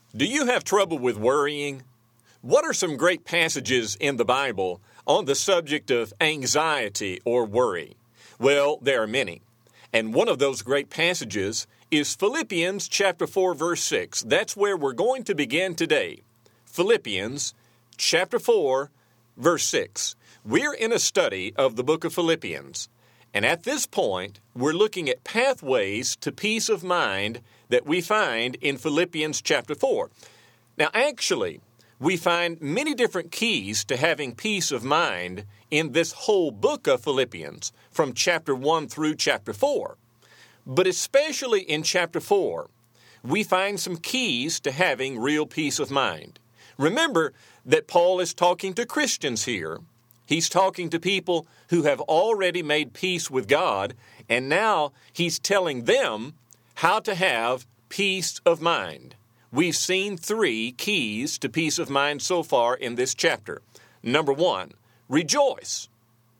Do you have trouble with worrying? What are some great passages in the Bible on the subject of anxiety or worry? Well, there are many. And one of those great passages is Philippians chapter 4, verse 6. That's where we're going to begin today. Philippians chapter 4, verse 6. We're in a study of the book of Philippians. And at this point, we're looking at pathways to peace of mind that we find in Philippians chapter 4. Now, actually, we find many different keys to having peace of mind in this whole book of Philippians, from chapter 1 through chapter 4. But especially in chapter 4, we find some keys to having real peace of mind. Remember that Paul is talking to Christians here. He's talking to people who have already made peace with God, and now he's telling them how to have peace of mind. We've seen 3 keys to peace of mind so far in this chapter. Number 1, rejoice.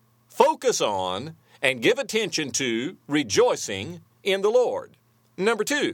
Focus on and give attention to rejoicing in the Lord. Number 2,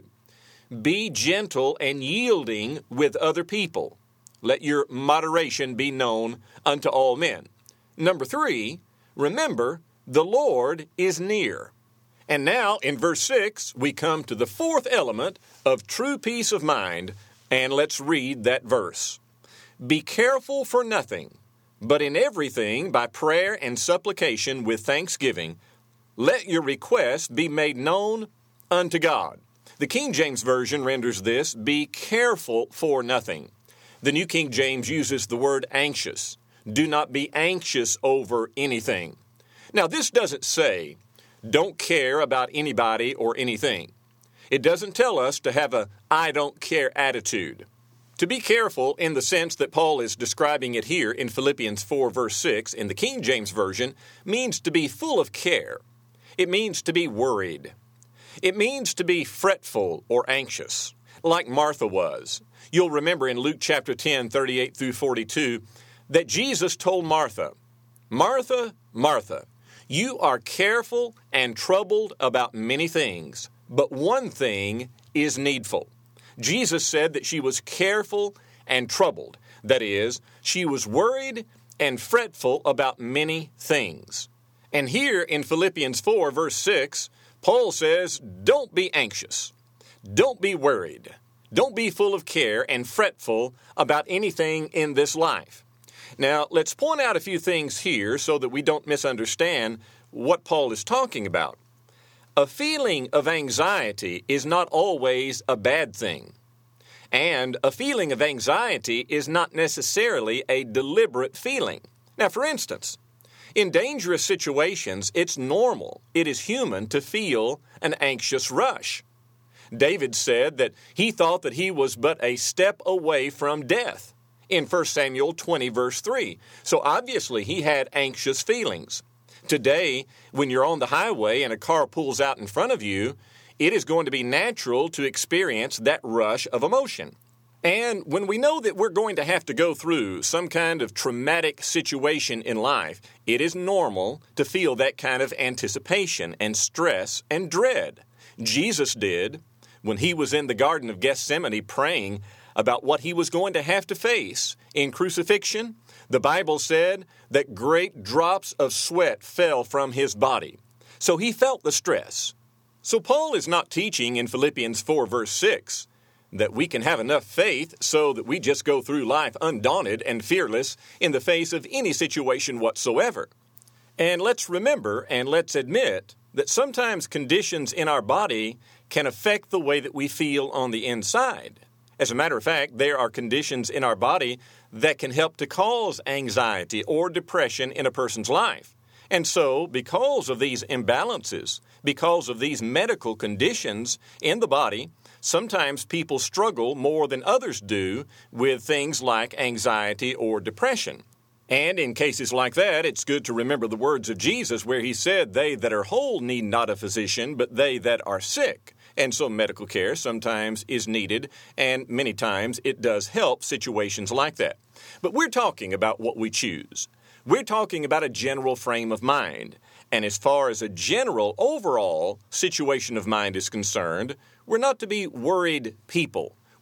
be gentle and yielding with other people. Let your moderation be known unto all men. Number 3, remember, the Lord is near. And now, in verse 6, we come to the 4th element of true peace of mind, and let's read that verse. Be careful for nothing, but in everything, by prayer and supplication with thanksgiving, let your requests be made known unto God. The King James Version renders this, be careful for nothing. The New King James uses the word anxious. Do not be anxious over anything. Now, this doesn't say, don't care about anybody or anything. It doesn't tell us to have a I don't care attitude. To be careful in the sense that Paul is describing it here in Philippians 4 verse 6 in the King James Version means to be full of care. It means to be worried. It means to be fretful or anxious, like Martha was. You'll remember in Luke chapter 10, 38 through 42, that Jesus told Martha, Martha, Martha, you are careful and troubled about many things, but one thing is needful. Jesus said that she was careful and troubled. That is, she was worried and fretful about many things. And here in Philippians 4, verse 6, Paul says, don't be anxious. Don't be worried. Don't be full of care and fretful about anything in this life. Now, let's point out a few things here so that we don't misunderstand what Paul is talking about. A feeling of anxiety is not always a bad thing. And a feeling of anxiety is not necessarily a deliberate feeling. Now, for instance, in dangerous situations, it's normal, it is human to feel an anxious rush. David said that he thought that he was but a step away from death in 1 Samuel 20, verse 3. So obviously he had anxious feelings. Today, when you're on the highway and a car pulls out in front of you, it is going to be natural to experience that rush of emotion. And when we know that we're going to have to go through some kind of traumatic situation in life, it is normal to feel that kind of anticipation and stress and dread. Jesus did when he was in the Garden of Gethsemane praying about what he was going to have to face in crucifixion. The Bible said that great drops of sweat fell from his body. So he felt the stress. So Paul is not teaching in Philippians 4 verse 6 that we can have enough faith so that we just go through life undaunted and fearless in the face of any situation whatsoever. And let's remember and let's admit that sometimes conditions in our body can affect the way that we feel on the inside. As a matter of fact, there are conditions in our body that can help to cause anxiety or depression in a person's life. And so, because of these imbalances, because of these medical conditions in the body, sometimes people struggle more than others do with things like anxiety or depression. And in cases like that, it's good to remember the words of Jesus where he said, they that are whole need not a physician, but they that are sick. And so medical care sometimes is needed, and many times it does help situations like that. But we're talking about what we choose. We're talking about a general frame of mind. And as far as a general, overall situation of mind is concerned, we're not to be worried people.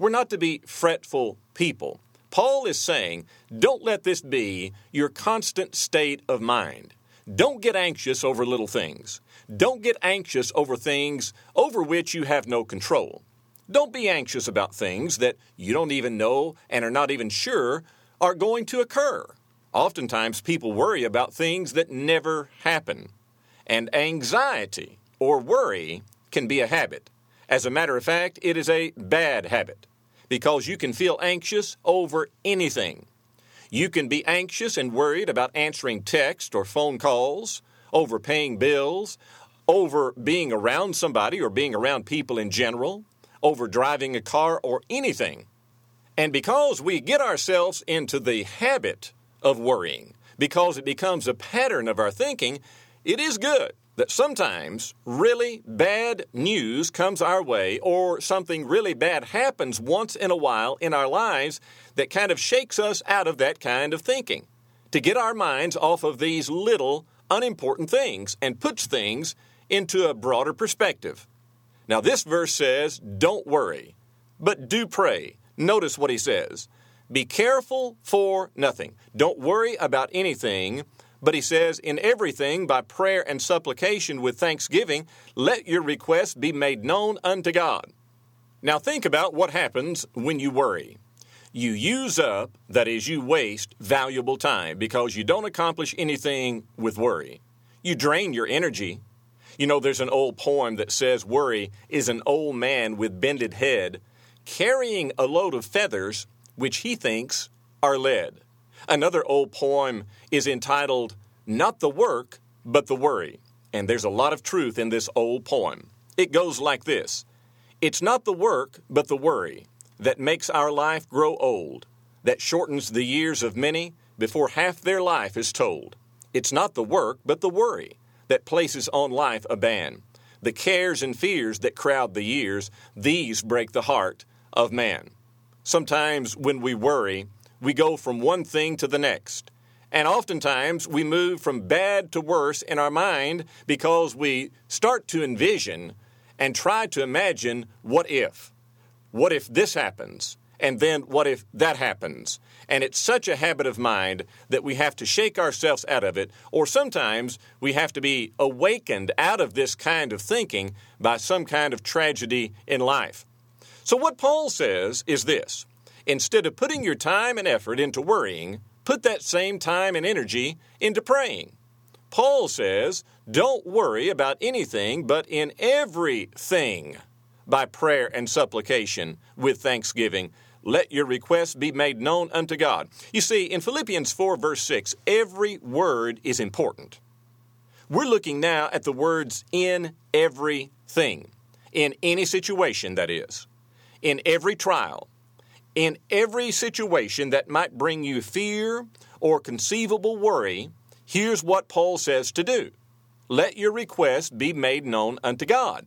We're not to be fretful people. Paul is saying, don't let this be your constant state of mind. Don't get anxious over little things. Don't get anxious over things over which you have no control. Don't be anxious about things that you don't even know and are not even sure are going to occur. Oftentimes, people worry about things that never happen. And anxiety or worry can be a habit. As a matter of fact, it is a bad habit because you can feel anxious over anything. You can be anxious and worried about answering text or phone calls, over paying bills, over being around somebody or being around people in general, over driving a car or anything. And because we get ourselves into the habit of worrying, because it becomes a pattern of our thinking, it is good that sometimes really bad news comes our way or something really bad happens once in a while in our lives that kind of shakes us out of that kind of thinking, to get our minds off of these little unimportant things and puts things into a broader perspective. Now this verse says, don't worry, but do pray. Notice what he says. Be careful for nothing. Don't worry about anything. But he says, in everything, by prayer and supplication with thanksgiving, let your requests be made known unto God. Now think about what happens when you worry. You use up, that is, you waste valuable time because you don't accomplish anything with worry. You drain your energy. You know, there's an old poem that says worry is an old man with bended head carrying a load of feathers which he thinks are lead. Another old poem is entitled, Not the Work, but the Worry. And there's a lot of truth in this old poem. It goes like this. It's not the work, but the worry that makes our life grow old, that shortens the years of many before half their life is told. It's not the work, but the worry that places on life a ban. The cares and fears that crowd the years, these break the heart of man. Sometimes when we worry, we go from one thing to the next. And oftentimes we move from bad to worse in our mind because we start to envision and try to imagine what if. What if this happens? And then what if that happens? And it's such a habit of mind that we have to shake ourselves out of it, or sometimes we have to be awakened out of this kind of thinking by some kind of tragedy in life. So what Paul says is this. Instead of putting your time and effort into worrying, put that same time and energy into praying. Paul says, don't worry about anything, but in everything, by prayer and supplication with thanksgiving, let your requests be made known unto God. You see, in Philippians 4, verse 6, every word is important. We're looking now at the words in everything, in any situation, that is, in every trial. In every situation that might bring you fear or conceivable worry, here's what Paul says to do. Let your request be made known unto God.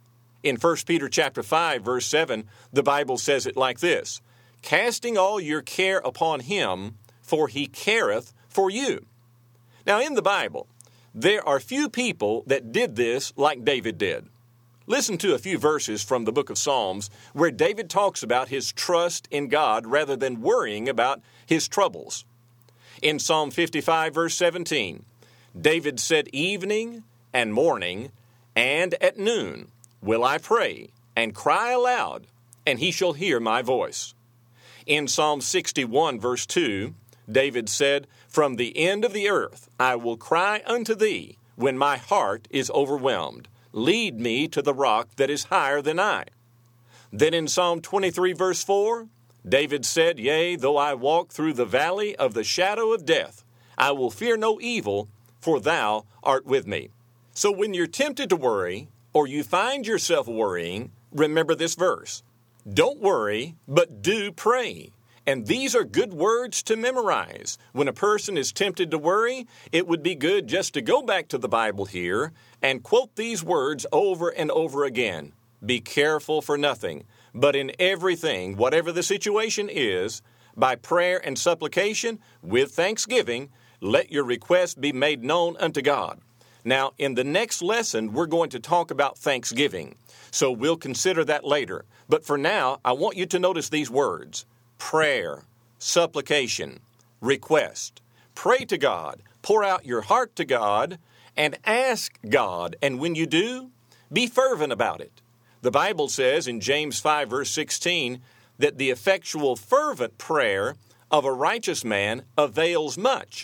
In 1 Peter chapter 5, verse 7, the Bible says it like this, casting all your care upon him, for he careth for you. Now in the Bible, there are few people that did this like David did. Listen to a few verses from the book of Psalms where David talks about his trust in God rather than worrying about his troubles. In Psalm 55, verse 17, David said, evening and morning and at noon will I pray and cry aloud, and he shall hear my voice. In Psalm 61, verse 2, David said, from the end of the earth I will cry unto thee when my heart is overwhelmed. Lead me to the rock that is higher than I. Then in Psalm 23, verse 4, David said, yea, though I walk through the valley of the shadow of death, I will fear no evil, for thou art with me. So when you're tempted to worry, or you find yourself worrying, remember this verse. Don't worry, but do pray. And these are good words to memorize. When a person is tempted to worry, it would be good just to go back to the Bible here and quote these words over and over again. Be careful for nothing, but in everything, whatever the situation is, by prayer and supplication, with thanksgiving, let your requests be made known unto God. Now, in the next lesson, we're going to talk about thanksgiving. So we'll consider that later. But for now, I want you to notice these words: prayer, supplication, request. Pray to God, pour out your heart to God, and ask God. And when you do, be fervent about it. The Bible says in James 5, verse 16, that the effectual fervent prayer of a righteous man avails much.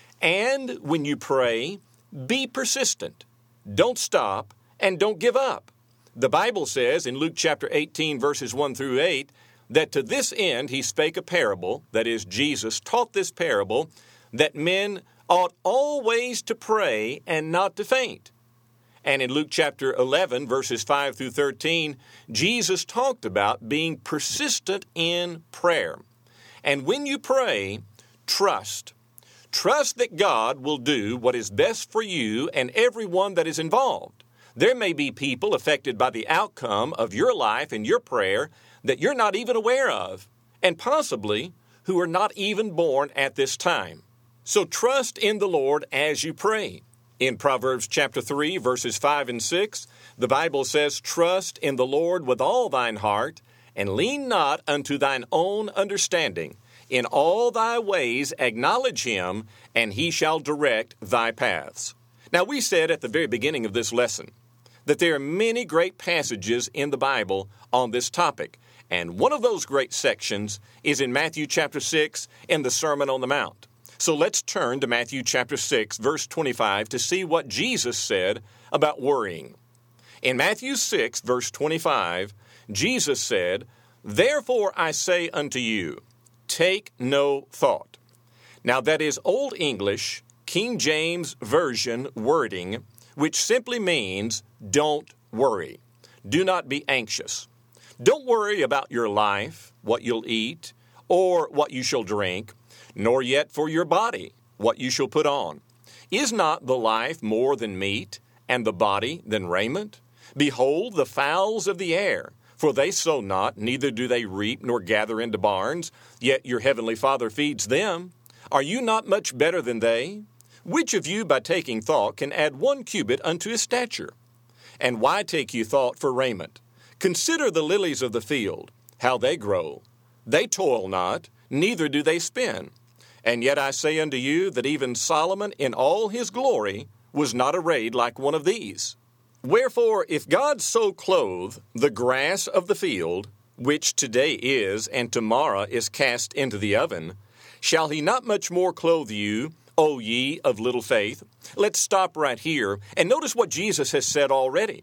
And when you pray, be persistent. Don't stop and don't give up. The Bible says in Luke chapter 18, verses 1 through 8, that to this end he spake a parable, that is, Jesus taught this parable, that men ought always to pray and not to faint. And in Luke chapter 11, verses 5 through 13, Jesus talked about being persistent in prayer. And when you pray, trust. Trust that God will do what is best for you and everyone that is involved. There may be people affected by the outcome of your life and your prayer that you're not even aware of, and possibly who are not even born at this time. So trust in the Lord as you pray. In Proverbs chapter 3, verses 5 and 6, the Bible says, "Trust in the Lord with all thine heart, and lean not unto thine own understanding. In all thy ways acknowledge him, and he shall direct thy paths." Now, we said at the very beginning of this lesson that there are many great passages in the Bible on this topic, and one of those great sections is in Matthew chapter 6 in the Sermon on the Mount. So let's turn to Matthew chapter 6, verse 25 to see what Jesus said about worrying. In Matthew 6, verse 25, Jesus said, "Therefore I say unto you, take no thought." Now that is Old English, King James Version wording, which simply means don't worry. Do not be anxious. Don't worry about your life, what you'll eat, or what you shall drink, nor yet for your body, what you shall put on. Is not the life more than meat, and the body than raiment? Behold the fowls of the air, for they sow not, neither do they reap, nor gather into barns, yet your heavenly Father feeds them. Are you not much better than they? Which of you by taking thought can add 1 cubit unto his stature? And why take you thought for raiment? Consider the lilies of the field, how they grow. They toil not, neither do they spin. And yet I say unto you that even Solomon in all his glory was not arrayed like one of these. Wherefore, if God so clothe the grass of the field, which today is and tomorrow is cast into the oven, shall he not much more clothe you, O ye of little faith? Let's stop right here and notice what Jesus has said already.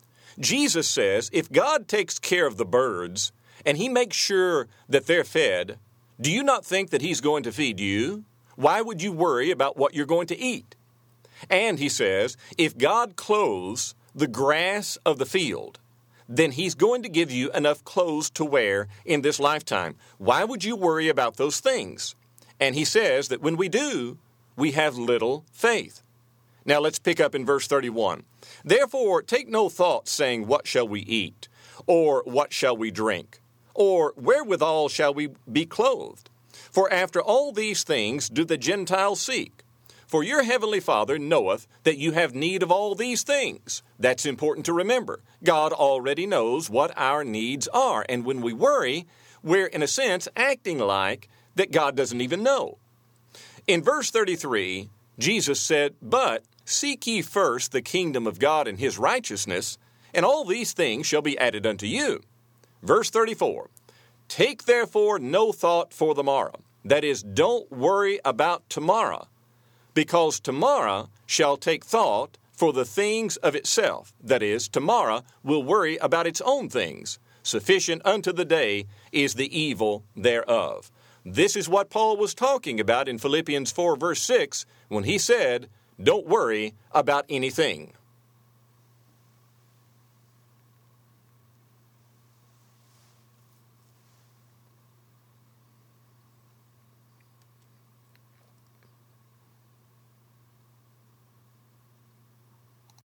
Jesus says, if God takes care of the birds and he makes sure that they're fed, do you not think that he's going to feed you? Why would you worry about what you're going to eat? And he says, if God clothes the grass of the field, then he's going to give you enough clothes to wear in this lifetime. Why would you worry about those things? And he says that when we do, we have little faith. Now let's pick up in verse 31. Therefore, take no thought, saying, what shall we eat? Or what shall we drink? Or wherewithal shall we be clothed? For after all these things do the Gentiles seek. For your heavenly Father knoweth that you have need of all these things. That's important to remember. God already knows what our needs are. And when we worry, we're in a sense acting like that God doesn't even know. In verse 33, Jesus said, but seek ye first the kingdom of God and his righteousness, and all these things shall be added unto you. Verse 34, take therefore no thought for the morrow. That is, don't worry about tomorrow, because tomorrow shall take thought for the things of itself. That is, tomorrow will worry about its own things. Sufficient unto the day is the evil thereof. This is what Paul was talking about in Philippians 4, verse 6, when he said, don't worry about anything.